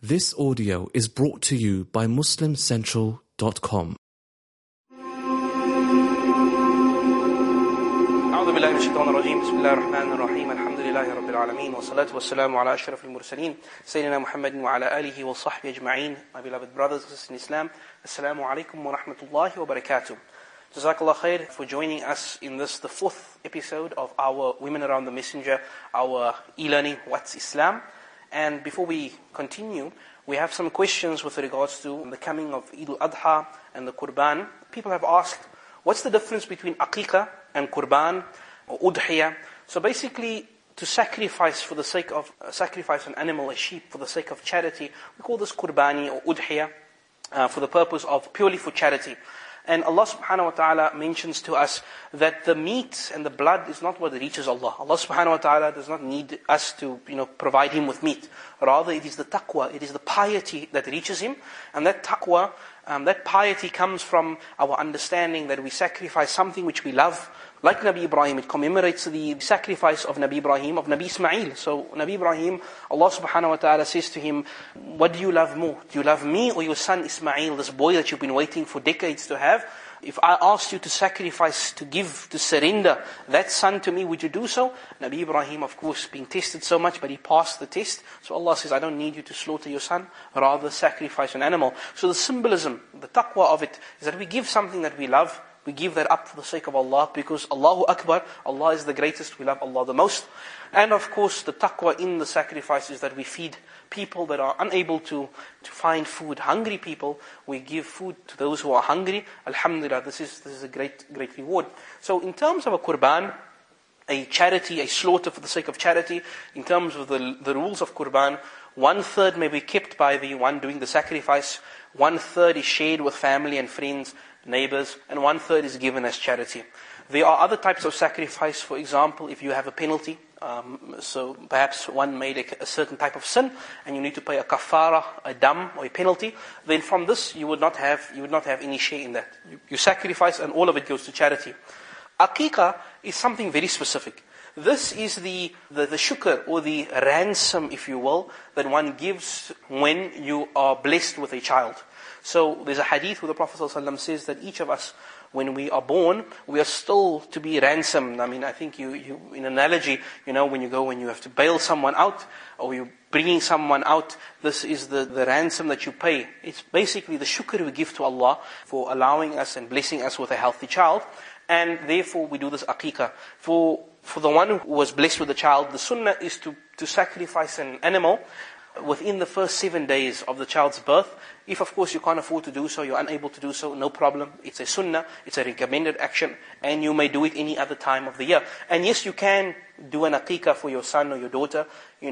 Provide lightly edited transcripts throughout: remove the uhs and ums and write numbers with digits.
This audio is brought to you by MuslimCentral.com. أعوذ بالله من الشيطان الرجيم بسم الله الرحمن الرحيم الحمد لله رب العالمين والصلاة والسلام على أشرف المرسلين سيدنا محمد وعلى آله وصحبه أجمعين. My beloved brothers and sisters in Islam, Assalamu alaikum wa rahmatullahi wa barakatuh. Jazakallah khair for joining us in this, the fourth episode of our Women Around the Messenger, our e-learning What's Islam. And before we continue, we have some questions with regards to the coming of Eid al-Adha and the Qurban. People have asked, what's the difference between Aqiqah and Qurban or Udhiyah? So basically, to sacrifice for the sake of sacrifice an animal, a sheep, for the sake of charity, we call this Qurbani or Udhiyah for the purpose of purely for charity. And Allah subhanahu wa ta'ala mentions to us that the meat and the blood is not what reaches Allah. Allah subhanahu wa ta'ala does not need us to provide Him with meat. Rather, it is the taqwa, it is the piety that reaches Him. And that taqwa, that piety comes from our understanding that we sacrifice something which we love. Like Nabi Ibrahim, it commemorates the sacrifice of Nabi Ibrahim, of Nabi Ismail. So Nabi Ibrahim, Allah subhanahu wa ta'ala says to him, what do you love more? Do you love me or your son Ismail, this boy that you've been waiting for decades to have? If I asked you to sacrifice, to give, to surrender that son to me, would you do so? Nabi Ibrahim, of course, being tested so much, but he passed the test. So Allah says, I don't need you to slaughter your son, rather sacrifice an animal. So the symbolism, the taqwa of it, is that we give something that we love. We give that up for the sake of Allah, because Allahu Akbar, Allah is the greatest, we love Allah the most. And of course, the taqwa in the sacrifice is that we feed people that are unable to find food, hungry people. We give food to those who are hungry. Alhamdulillah, this is a great reward. So in terms of a Qurban, a charity, a slaughter for the sake of charity, in terms of the rules of Qurban, 1/3 may be kept by the one doing the sacrifice, 1/3 is shared with family and friends, neighbors, and 1/3 is given as charity. There are other types of sacrifice. For example, if you have a penalty, so perhaps one made a certain type of sin, and you need to pay a kafara, a dam, or a penalty, then from this you would not have any share in that. You sacrifice, and all of it goes to charity. Aqiqah is something very specific. This is the shukr, or the ransom, if you will, that one gives when you are blessed with a child. So there's a hadith where the Prophet ﷺ says that each of us, when we are born, we are still to be ransomed. I mean, I think you in analogy, when you have to bail someone out, or you're bringing someone out, this is the ransom that you pay. It's basically the shukr we give to Allah for allowing us and blessing us with a healthy child. And therefore we do this aqiqah. For the one who was blessed with a child, the sunnah is to sacrifice an animal within the first 7 days of the child's birth. If of course you can't afford to do so, you're unable to do so, no problem. It's a sunnah, it's a recommended action, and you may do it any other time of the year. And yes, you can do an aqiqah for your son or your daughter,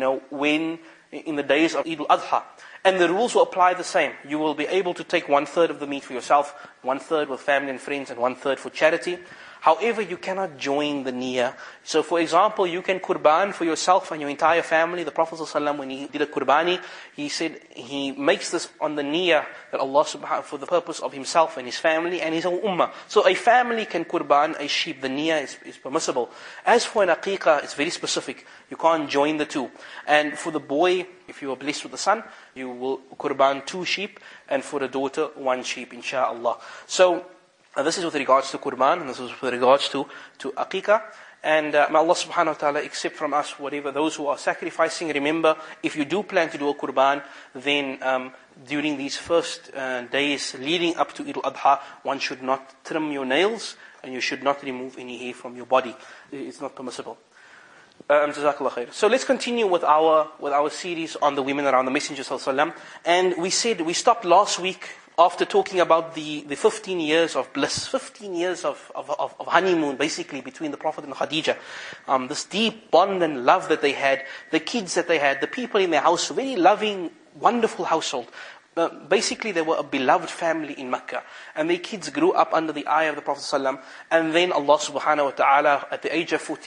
when in the days of Eid al-Adha. And the rules will apply the same. You will be able to take 1/3 of the meat for yourself, 1/3 with family and friends, and 1/3 for charity. However, you cannot join the niyyah. So for example, you can qurban for yourself and your entire family. The Prophet ﷺ, when he did a qurbani, he said he makes this on the niyyah that Allah subhanahu, for the purpose of himself and his family and his own ummah. So a family can qurban a sheep. The niyyah is permissible. As for an aqiqah, it's very specific. You can't join the two. And for the boy, if you are blessed with a son, you will qurban 2 sheep, and for the daughter, 1 sheep, insha'Allah. So this is with regards to Qurban, and this is with regards to Aqiqah. And may Allah subhanahu wa ta'ala accept from us whatever those who are sacrificing. Remember, if you do plan to do a Qurban, then during these first days leading up to Eid al-Adha, one should not trim your nails, and you should not remove any hair from your body. It's not permissible. Jazakallah khair. So let's continue with our series on the women around the Messenger sallallahu alaihi wasallam. And we stopped last week after talking about the 15 years of bliss, 15 years of honeymoon, basically, between the Prophet and Khadija. This deep bond and love that they had, the kids that they had, the people in their house, very loving, wonderful household. Basically, they were a beloved family in Mecca. And their kids grew up under the eye of the Prophet ﷺ. And then Allah subhanahu wa ta'ala, at the age of 40,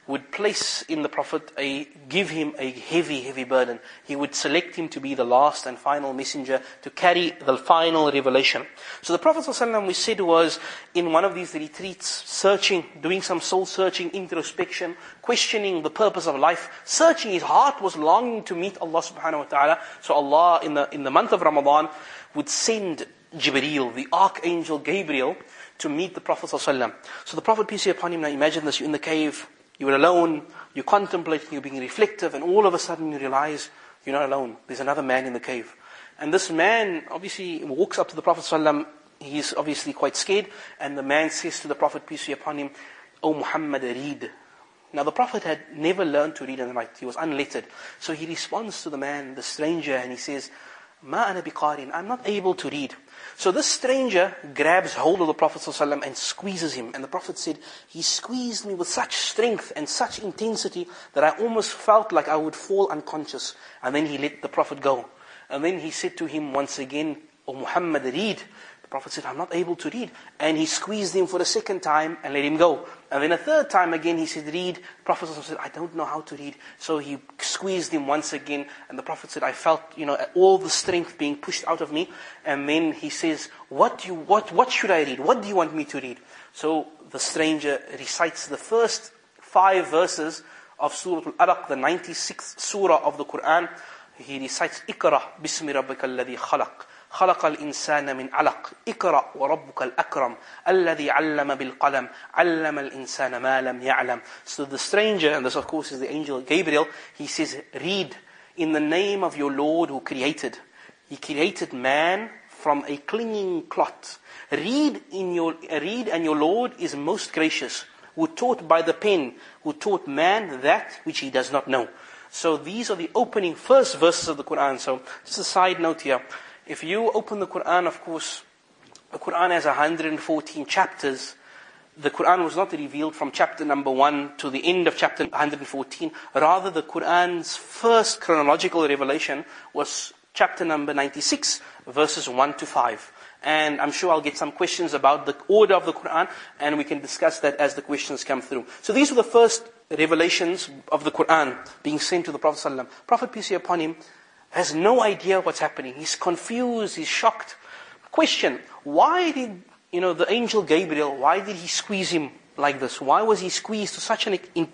would place in the Prophet, give him a heavy, heavy burden. He would select him to be the last and final messenger to carry the final revelation. So the Prophet ﷺ, we said, was in one of these retreats, searching, doing some soul searching, introspection, questioning the purpose of life, searching. His heart was longing to meet Allah subhanahu wa ta'ala. So Allah, in the month of Ramadan, would send Jibreel, the Archangel Gabriel, to meet the Prophet ﷺ. So the Prophet, peace be upon him, now imagine this, you're in the cave, you're alone, you're contemplating, you're being reflective, and all of a sudden you realize you're not alone. There's another man in the cave. And this man obviously walks up to the Prophet ﷺ. He's obviously quite scared. And the man says to the Prophet, peace be upon him, "O Muhammad, read." Now the Prophet had never learned to read and write. He was unlettered. So he responds to the man, the stranger, and he says, "Ma ana biqarin." I'm not able to read. So this stranger grabs hold of the Prophet ﷺ and squeezes him. And the Prophet said, he squeezed me with such strength and such intensity that I almost felt like I would fall unconscious. And then he let the Prophet go. And then he said to him once again, "O Muhammad, read." The Prophet said, "I'm not able to read." And he squeezed him for a second time and let him go. And then a third time again he said, "Read." The Prophet said, "I don't know how to read." So he squeezed him once again. And the Prophet said, I felt, all the strength being pushed out of me. And then he says, what should I read? What do you want me to read? So the stranger recites the first 5 verses of Surah Al-Alaq, the 96th surah of the Quran. He recites, "Iqra bismi rabbika alladhi khalaq. خلق الإنسان من علق اقرأ وربك الأكرم الذي علم بالقلم علم الإنسان ما لم يعلم." So the stranger, and this of course is the angel Gabriel, he says, "Read in the name of your Lord who created." He created man from a clinging clot. Read and your Lord is most gracious, who taught by the pen, who taught man that which he does not know. So these are the opening first verses of the Quran. So just a side note here. If you open the Quran, of course, the Quran has 114 chapters. The Quran was not revealed from chapter number 1 to the end of chapter 114. Rather, the Quran's first chronological revelation was chapter number 96, verses 1 to 5. And I'm sure I'll get some questions about the order of the Quran, and we can discuss that as the questions come through. So these were the first revelations of the Quran being sent to the Prophet ﷺ. Prophet, peace be upon him, has no idea what's happening. He's confused, he's shocked. Question, why did, the angel Gabriel, why did he squeeze him like this? Why was he squeezed to such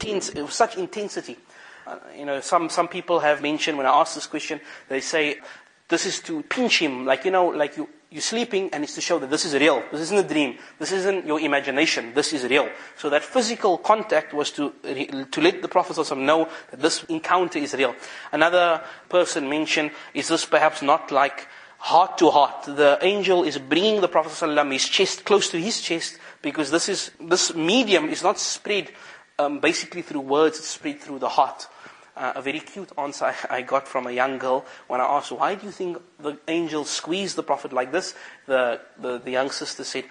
such intensity? Some people have mentioned, when I ask this question, they say, this is to pinch him, like you're sleeping and it's to show that this is real. This isn't a dream. This isn't your imagination. This is real. So that physical contact was to let the Prophet ﷺ know that this encounter is real. Another person mentioned, is this perhaps not like heart to heart? The angel is bringing the Prophet ﷺ, his chest close to his chest, because this medium is not spread basically through words, it's spread through the heart. A very cute answer I got from a young girl when I asked, "Why do you think the angel squeezed the Prophet like this?" The young sister said,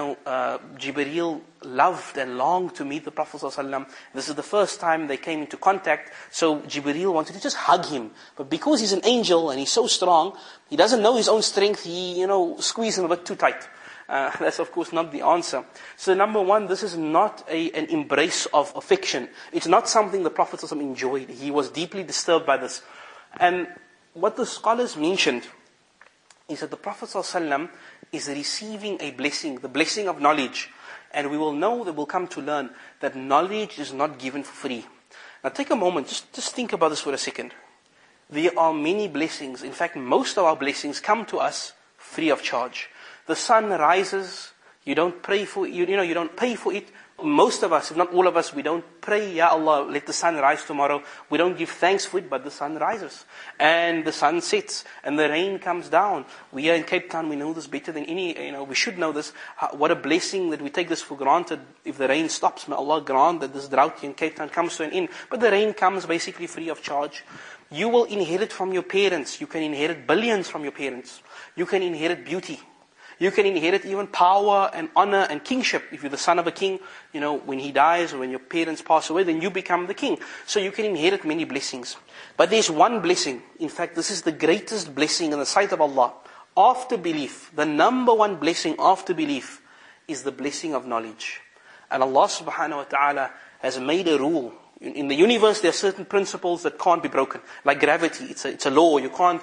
Jibreel loved and longed to meet the Prophet ﷺ. This is the first time they came into contact, so Jibreel wanted to just hug him. But because he's an angel and he's so strong, he doesn't know his own strength, he squeezed him a bit too tight. That's of course not the answer. So number one, this is not an embrace of affection. It's not something the Prophet ﷺ enjoyed. He was deeply disturbed by this. And what the scholars mentioned is that the Prophet ﷺ is receiving a blessing, the blessing of knowledge. And we will know, that we'll come to learn, that knowledge is not given for free. Now take a moment, just think about this for a second. There are many blessings. In fact, most of our blessings come to us free of charge. The sun rises, you don't pray for it, you don't pay for it. Most of us, if not all of us, we don't pray, "Ya Allah, let the sun rise tomorrow." We don't give thanks for it, but the sun rises. And the sun sets, and the rain comes down. We are in Cape Town, we know this better than any, we should know this. What a blessing that we take this for granted. If the rain stops, may Allah grant that this drought in Cape Town comes to an end. But the rain comes basically free of charge. You will inherit from your parents. You can inherit billions from your parents. You can inherit beauty. You can inherit even power and honor and kingship. If you're the son of a king, when he dies or when your parents pass away, then you become the king. So you can inherit many blessings. But there's one blessing. In fact, this is the greatest blessing in the sight of Allah. After belief, the number one blessing after belief is the blessing of knowledge. And Allah subhanahu wa ta'ala has made a rule In the universe, there are certain principles that can't be broken. Like gravity, it's a law. You can't,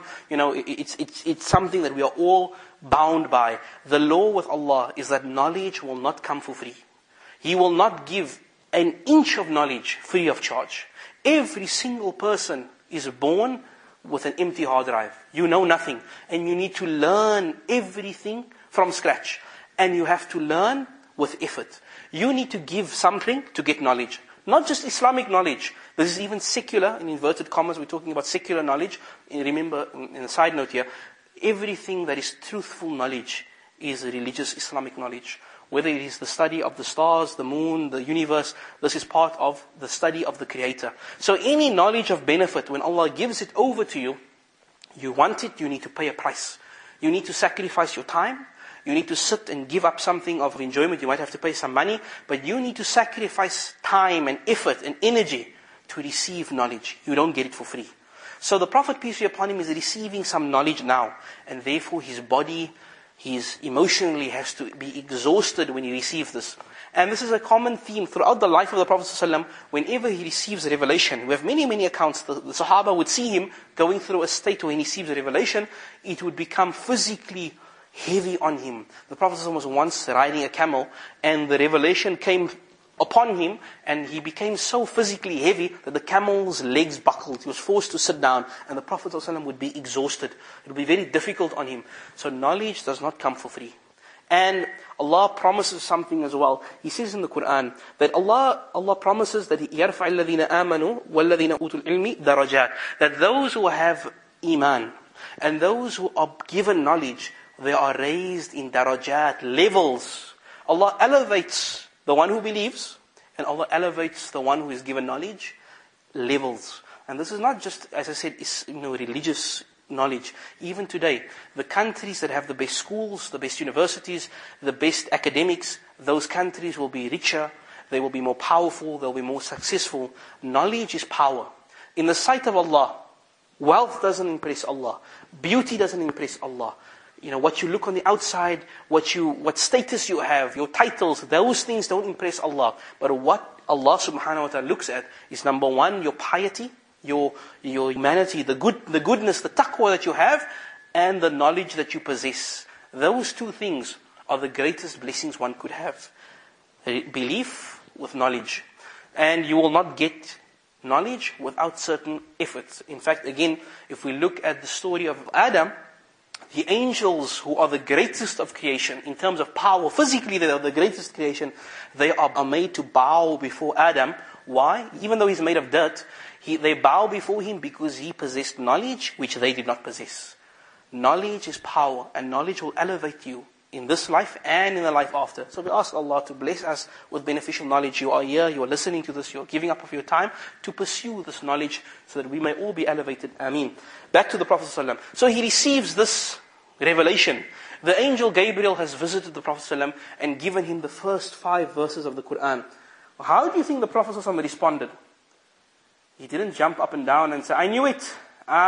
it's something that we are all bound by. The law with Allah is that knowledge will not come for free. He will not give an inch of knowledge free of charge. Every single person is born with an empty hard drive. You know nothing. And you need to learn everything from scratch. And you have to learn with effort. You need to give something to get knowledge. Not just Islamic knowledge. This is even secular, in inverted commas, we're talking about secular knowledge. And remember, in a side note here, everything that is truthful knowledge is religious Islamic knowledge. Whether it is the study of the stars, the moon, the universe, this is part of the study of the Creator. So any knowledge of benefit, when Allah gives it over to you, you want it, you need to pay a price. You need to sacrifice your time. You need to sit and give up something of enjoyment. You might have to pay some money, but you need to sacrifice time and effort and energy to receive knowledge. You don't get it for free. So the Prophet, peace be upon him, is receiving some knowledge now, and therefore his body, emotionally has to be exhausted when he receives this. And this is a common theme throughout the life of the Prophet ﷺ. Whenever he receives a revelation, we have many, many accounts. The Sahaba would see him going through a state when he receives a revelation, it would become physically heavy on him. The Prophet ﷺ was once riding a camel, and the revelation came upon him, and he became so physically heavy that the camel's legs buckled. He was forced to sit down, and the Prophet ﷺ would be exhausted. It would be very difficult on him. So knowledge does not come for free. And Allah promises something as well. He says in the Quran that Allah promises that يَرْفَعِ الَّذِينَ آمَنُوا وَالَّذِينَ أُوتُوا الْعِلْمِ دَرَجَاتٍ. That those who have iman and those who are given knowledge, they are raised in darajat, levels. Allah elevates the one who believes, and Allah elevates the one who is given knowledge, levels. And this is not just, as I said, religious knowledge. Even today, the countries that have the best schools, the best universities, the best academics, those countries will be richer, they will be more powerful, they'll be more successful. Knowledge is power. In the sight of Allah, wealth doesn't impress Allah. Beauty doesn't impress Allah. What you look on the outside, what status you have, your titles, those things don't impress Allah. But what Allah subhanahu wa ta'ala looks at is, number one, your piety, your humanity, the goodness, the taqwa that you have, and the knowledge that you possess. Those two things are the greatest blessings one could have. Belief with knowledge. And you will not get knowledge without certain efforts. In fact, again, if we look at the story of Adam, the angels, who are the greatest of creation, in terms of power, physically they are the greatest creation, they are made to bow before Adam. Why? Even though he's made of dirt, they bow before him because he possessed knowledge which they did not possess. Knowledge is power, and knowledge will elevate you in this life and in the life after. So we ask Allah to bless us with beneficial knowledge. You are here, you are listening to this, you are giving up of your time to pursue this knowledge so that we may all be elevated. Ameen. Back to the Prophet ﷺ. So he receives this revelation. The angel Gabriel has visited the Prophet ﷺ and given him the first 5 verses of the Quran. How do you think the Prophet ﷺ responded? He didn't jump up and down and say, I knew it.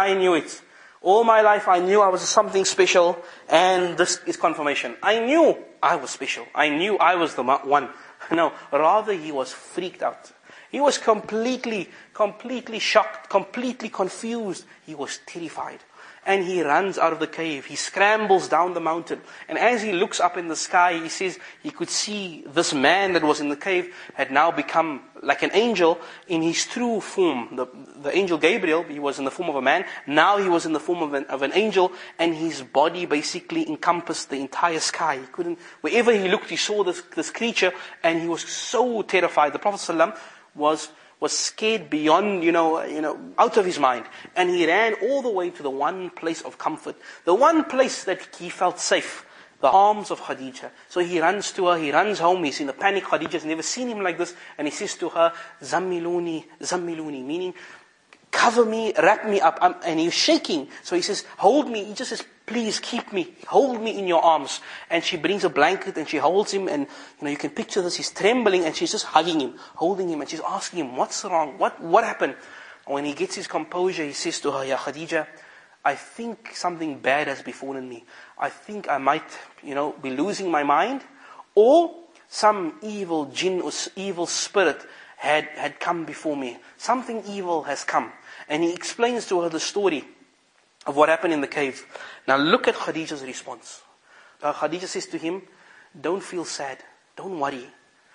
All my life I knew I was something special, and this is confirmation. I knew I was special. I knew I was the one. No, rather he was freaked out. He was completely shocked, completely confused. He was terrified. And he runs out of the cave. He scrambles down the mountain. And as he looks up in the sky, he says he could see this man that was in the cave had now become like an angel in his true form. The angel Gabriel, he was in the form of a man. Now he was in the form of an angel. And his body basically encompassed the entire sky. Wherever he looked, he saw this creature. And he was so terrified. The Prophet ﷺ was scared beyond, out of his mind. And he ran all the way to the one place of comfort. The one place that he felt safe. The arms of Khadija. So he runs to her, he runs home, he's in a panic. Khadija's never seen him like this. And he says to her, Zammiluni, meaning, cover me, wrap me up. And he's shaking. So he says, hold me. He just says, please keep me, hold me in your arms. And she brings a blanket and she holds him, and you can picture this, he's trembling and she's just hugging him, holding him, and she's asking him, what's wrong? What happened? And when he gets his composure, he says to her, Ya Khadija, I think something bad has befallen me. I think I might, be losing my mind, or some evil jinn or evil spirit had come before me. Something evil has come. And he explains to her the story of what happened in the cave. Now look at Khadija's response. Khadija says to him, don't feel sad. Don't worry.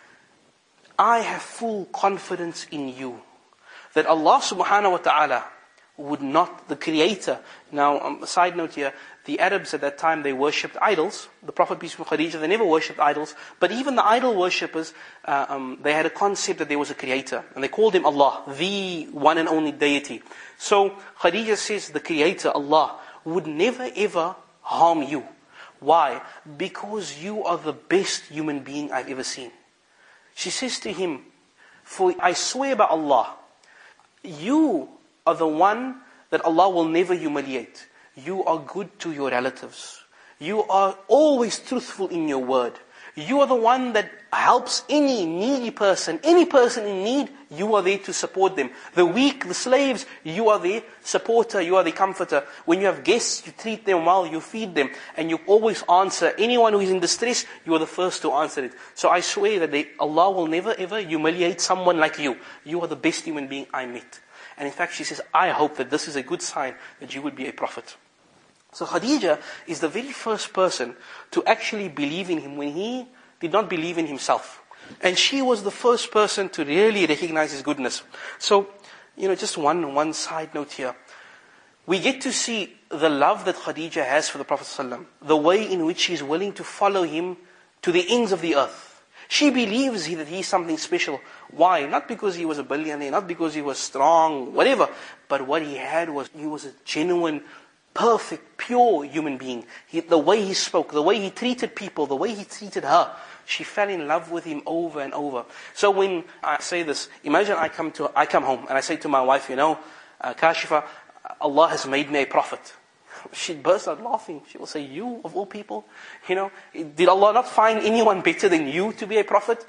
I have full confidence in you that Allah subhanahu wa ta'ala would not, the Creator. Now, a side note here, the Arabs at that time, they worshipped idols. The Prophet, peace be upon Khadija, they never worshipped idols. But even the idol worshippers, they had a concept that there was a Creator. And they called him Allah, the one and only deity. So, Khadija says the Creator, Allah, would never ever harm you. Why? Because you are the best human being I've ever seen. She says to him, for I swear by Allah, you are the one that Allah will never humiliate. You are good to your relatives. You are always truthful in your word. You are the one that helps any needy person. Any person in need, you are there to support them. The weak, the slaves, you are the supporter, you are the comforter. When you have guests, you treat them well, you feed them, and you always answer. Anyone who is in distress, you are the first to answer it. So I swear that Allah will never ever humiliate someone like you. You are the best human being I met. And in fact, she says, I hope that this is a good sign that you would be a prophet. So Khadija is the very first person to actually believe in him when he did not believe in himself. And she was the first person to really recognize his goodness. So, just one side note here. We get to see the love that Khadija has for the Prophet ﷺ, the way in which she is willing to follow him to the ends of the earth. She believes that he's something special. Why? Not because he was a billionaire, not because he was strong, whatever. But what he had was, he was a genuine, perfect, pure human being. The way he spoke, the way he treated people, the way he treated her, she fell in love with him over and over. So when I say this, imagine I come home and I say to my wife, Kashifa, Allah has made me a prophet. She'd burst out laughing. She will say, you of all people, did Allah not find anyone better than you to be a prophet?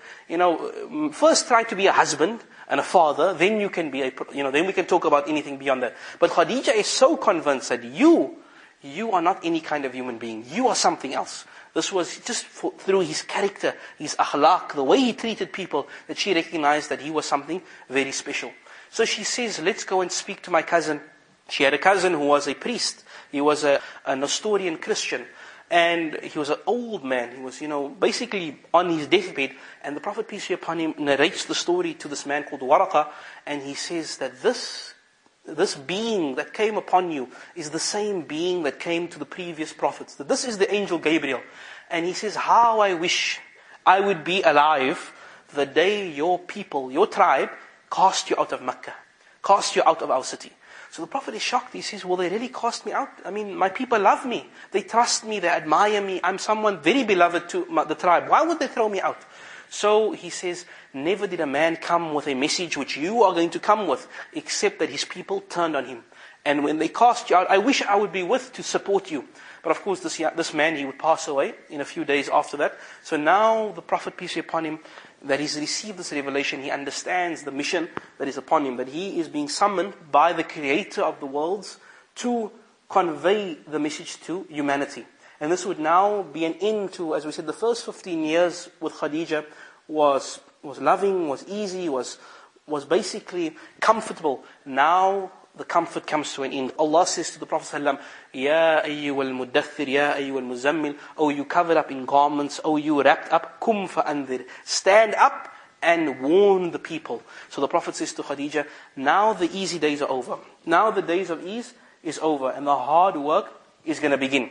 First try to be a husband and a father, then you can be then we can talk about anything beyond that. But Khadija is so convinced that you are not any kind of human being. You are something else. This was just through his character, his akhlaq, the way he treated people, that she recognized that he was something very special. So she says, let's go and speak to my cousin. She had a cousin who was a priest. He was a Nestorian Christian. And he was an old man. He was, basically on his deathbed. And the Prophet, peace be upon him, narrates the story to this man called Waraqa. And he says that this being that came upon you is the same being that came to the previous prophets. That this is the angel Gabriel. And he says, how I wish I would be alive the day your people, your tribe, cast you out of Mecca. Cast you out of our city. So the Prophet is shocked. He says, will they really cast me out? I mean, my people love me. They trust me. They admire me. I'm someone very beloved to the tribe. Why would they throw me out? So he says, never did a man come with a message which you are going to come with, except that his people turned on him. And when they cast you out, I wish I would be with to support you. But of course, this man, he would pass away in a few days after that. So now the Prophet, peace be upon him, that he's received this revelation, he understands the mission that is upon him, that he is being summoned by the Creator of the worlds to convey the message to humanity. And this would now be an end to, as we said, the first 15 years with Khadija was loving, was easy, was basically comfortable. Now the comfort comes to an end. Allah says to the Prophet ﷺ, Ya ayyuhal muddathir, Ya ayyuhal muzammil, O you covered up in garments, O you wrapped up, kum fa'anzir, stand up and warn the people. So the Prophet says to Khadija, now the easy days are over. Now the days of ease is over and the hard work is going to begin.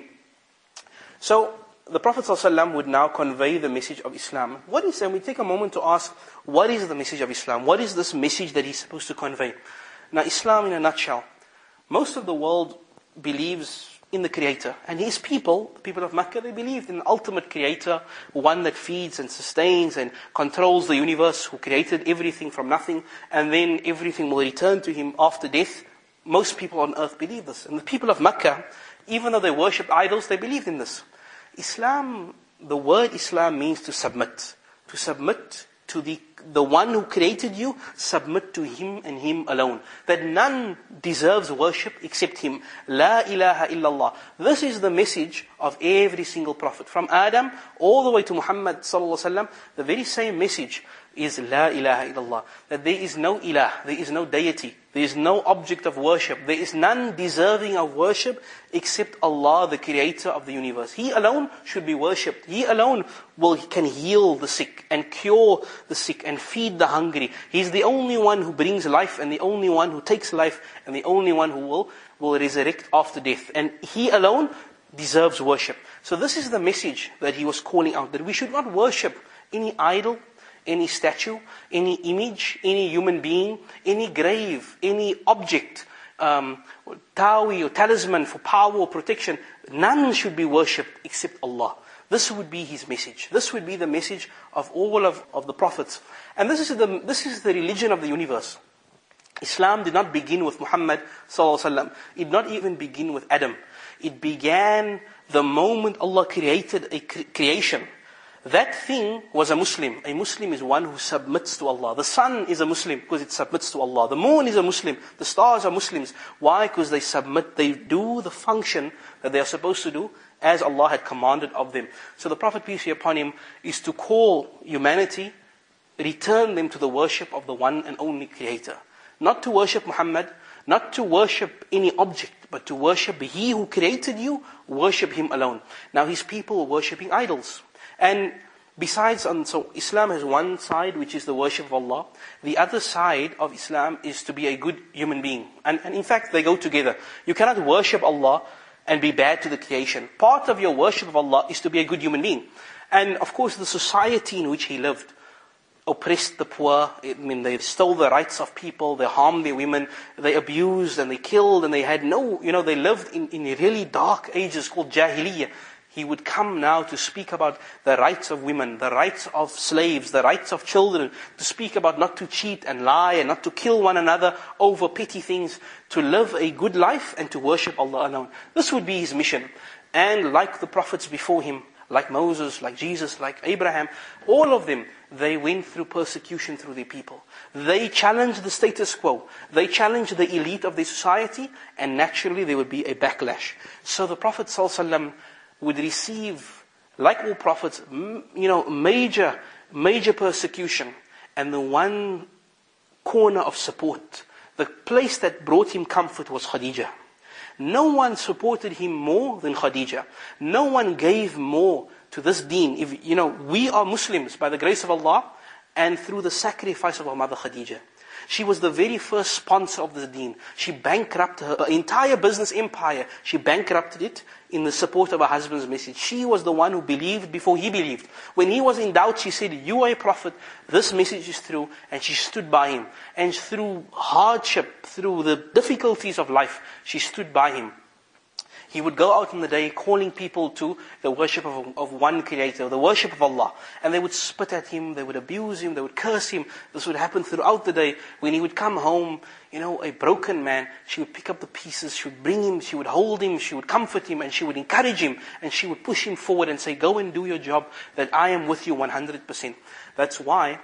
So the Prophet ﷺ would now convey the message of Islam. And we take a moment to ask, what is the message of Islam? What is this message that he's supposed to convey? Now, Islam in a nutshell, most of the world believes in the Creator. And his people, the people of Mecca, they believed in the ultimate Creator, one that feeds and sustains and controls the universe, who created everything from nothing, and then everything will return to him after death. Most people on earth believe this. And the people of Mecca, even though they worshipped idols, they believed in this. Islam, the word Islam means to submit. To submit to the one who created you, submit to him and him alone. That none deserves worship except him. La ilaha illallah. This is the message of every single prophet. From Adam all the way to Muhammad sallallahu alaihi wasallam, the very same message. is La ilaha illallah. That there is no ilah, there is no deity, there is no object of worship, there is none deserving of worship except Allah, the creator of the universe. He alone should be worshipped. He alone can heal the sick and cure the sick and feed the hungry. He's the only one who brings life and the only one who takes life and the only one who will resurrect after death. And He alone deserves worship. So this is the message that he was calling out, that we should not worship any idol, any statue, any image, any human being, any grave, any object, tawi or talisman for power or protection. None should be worshipped except Allah. This would be his message. This would be the message of all of the prophets. And this is the religion of the universe. Islam did not begin with Muhammad sallallahu alaihi wasallam. It did not even begin with Adam. It began the moment Allah created a creation. That thing was a Muslim. A Muslim is one who submits to Allah. The sun is a Muslim because it submits to Allah. The moon is a Muslim. The stars are Muslims. Why? Because they submit, they do the function that they are supposed to do as Allah had commanded of them. So the Prophet, peace be upon him, is to call humanity, return them to the worship of the one and only Creator. Not to worship Muhammad, not to worship any object, but to worship He who created you, worship Him alone. Now his people were worshipping idols. And besides, so Islam has one side which is the worship of Allah. The other side of Islam is to be a good human being. And in fact they go together. You cannot worship Allah and be bad to the creation. Part of your worship of Allah is to be a good human being. And of course the society in which he lived oppressed the poor. I mean, they stole the rights of people, they harmed their women, they abused and they killed, and they had they lived in really dark ages called Jahiliyyah. He would come now to speak about the rights of women, the rights of slaves, the rights of children, to speak about not to cheat and lie and not to kill one another over petty things, to live a good life and to worship Allah alone. This would be his mission. And like the prophets before him, like Moses, like Jesus, like Abraham, all of them, they went through persecution through their people. They challenged the status quo. They challenged the elite of their society, and naturally there would be a backlash. So the Prophet ﷺ would receive, like all prophets, major persecution. And the one corner of support, the place that brought him comfort was Khadijah. No one supported him more than Khadijah. No one gave more to this deen. We are Muslims by the grace of Allah and through the sacrifice of our mother Khadijah. She was the very first sponsor of the deen. She bankrupted her entire business empire. She bankrupted it in the support of her husband's message. She was the one who believed before he believed. When he was in doubt, she said, "You are a prophet, this message is true," and she stood by him. And through hardship, through the difficulties of life, she stood by him. He would go out in the day calling people to the worship of one Creator, the worship of Allah. And they would spit at him, they would abuse him, they would curse him. This would happen throughout the day. When he would come home, a broken man, she would pick up the pieces, she would bring him, she would hold him, she would comfort him, and she would encourage him, and she would push him forward and say, "Go and do your job, that I am with you 100%. That's why,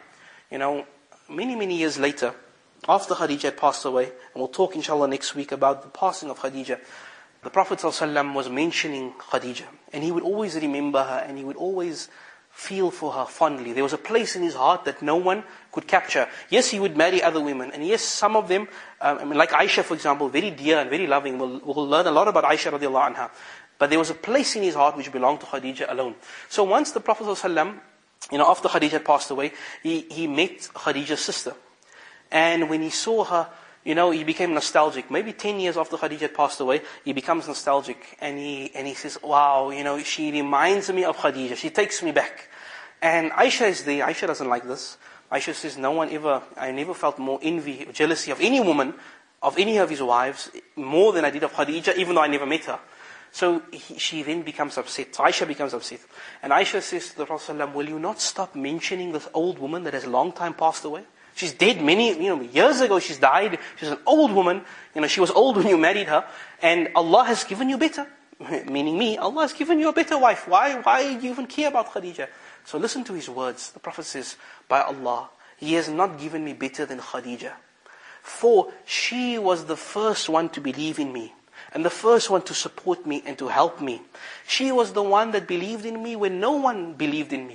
many years later, after Khadijah had passed away, and we'll talk inshallah next week about the passing of Khadijah, the Prophet ﷺ was mentioning Khadijah, and he would always remember her, and he would always feel for her fondly. There was a place in his heart that no one could capture. Yes, he would marry other women, and yes, some of them, like Aisha for example, very dear and very loving. We'll learn a lot about Aisha radiallahu anha. But there was a place in his heart which belonged to Khadijah alone. So once the Prophet ﷺ, after Khadijah had passed away, he met Khadijah's sister. And when he saw her, he became nostalgic. Maybe 10 years after Khadijah had passed away, he becomes nostalgic. And he says, "Wow, she reminds me of Khadijah. She takes me back." And Aisha is there. Aisha doesn't like this. Aisha says, I never felt more envy or jealousy of any woman, of any of his wives, more than I did of Khadijah, even though I never met her. So she then becomes upset. So Aisha becomes upset. And Aisha says to the Prophet ﷺ, "Will you not stop mentioning this old woman that has a long time passed away? She's dead many years ago. She's died. She's an old woman. She was old when you married her. And Allah has given you better." Meaning me, Allah has given you a better wife. Why do you even care about Khadijah? So listen to his words. The Prophet says, "By Allah, He has not given me better than Khadijah. For she was the first one to believe in me, and the first one to support me and to help me. She was the one that believed in me when no one believed in me.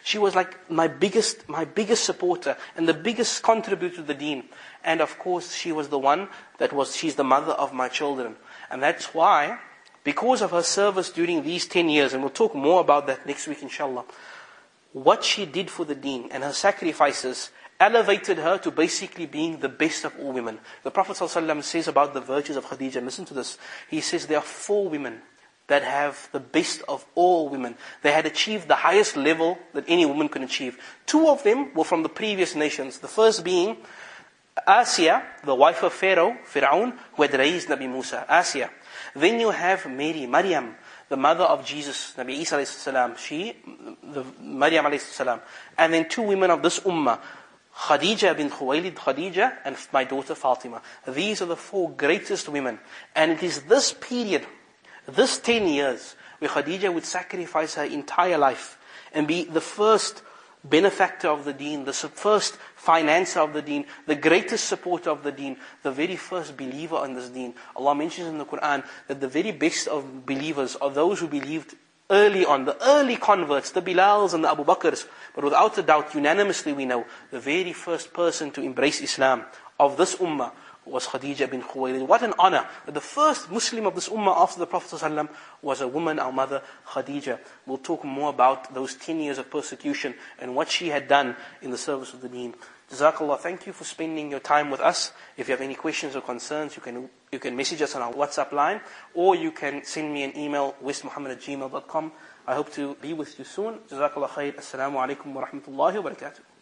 She was like my biggest supporter and the biggest contributor to the deen. And of course, she was the one she's the mother of my children. And that's why, because of her service during these 10 years, and we'll talk more about that next week inshallah, what she did for the deen and her sacrifices elevated her to basically being the best of all women. The Prophet ﷺ says about the virtues of Khadija, listen to this. He says there are 4 women that have the best of all women. They had achieved the highest level that any woman could achieve. 2 of them were from the previous nations. The first being Asiya, the wife of Pharaoh, Fir'aun, who had raised Nabi Musa, Asiya. Then you have Maryam, the mother of Jesus, Nabi Isa alayhi Maryam alayhi salam. And then 2 women of this ummah, Khadija bint Khuwaylid, Khadija, and my daughter Fatima. These are the 4 greatest women. And it is this period, this 10 years, where Khadija would sacrifice her entire life and be the first benefactor of the deen, the first financer of the deen, the greatest supporter of the deen, the very first believer in this deen. Allah mentions in the Quran that the very best of believers are those who believed early on, the early converts, the Bilals and the Abu Bakrs. But without a doubt, unanimously we know, the very first person to embrace Islam of this ummah was Khadija bint Khuwaylid. What an honor that the first Muslim of this ummah after the Prophet ﷺ was a woman, our mother Khadija. We'll talk more about those 10 years of persecution and what she had done in the service of the deen. Jazakallah, thank you for spending your time with us. If you have any questions or concerns, you can message us on our WhatsApp line, or you can send me an email, westmuhammad@gmail.com. I hope to be with you soon. Jazakallah khair. Assalamu alaikum wa rahmatullahi wa barakatuh.